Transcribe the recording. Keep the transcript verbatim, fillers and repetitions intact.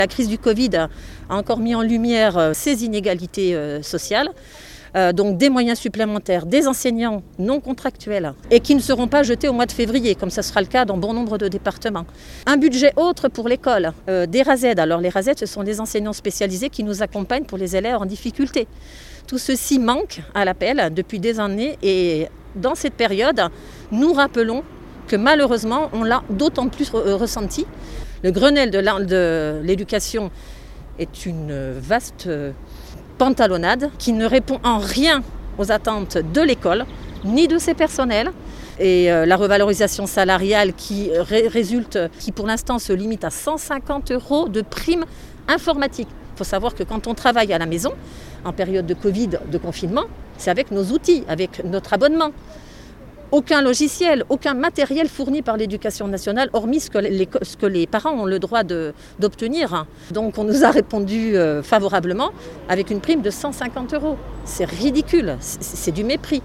La crise du Covid a encore mis en lumière ces inégalités sociales. Euh, donc des moyens supplémentaires, des enseignants non contractuels et qui ne seront pas jetés au mois de février, comme ce sera le cas dans bon nombre de départements. Un budget autre pour l'école, euh, des R A Z. Alors les R A Z, ce sont des enseignants spécialisés qui nous accompagnent pour les élèves en difficulté. Tout ceci manque à l'appel depuis des années et dans cette période, nous rappelons que malheureusement, on l'a d'autant plus re- ressenti. Le Grenelle de, la, de l'éducation est une vaste pantalonnade qui ne répond en rien aux attentes de l'école, ni de ses personnels. Et euh, la revalorisation salariale qui ré- résulte, qui pour l'instant se limite à cent cinquante euros de prime informatique. Il faut savoir que quand on travaille à la maison, en période de Covid, de confinement, c'est avec nos outils, avec notre abonnement. Aucun logiciel, aucun matériel fourni par l'éducation nationale, hormis ce que les, ce que les parents ont le droit de, d'obtenir. Donc on nous a répondu euh, favorablement avec une prime de cent cinquante euros. C'est ridicule, c'est, c'est du mépris.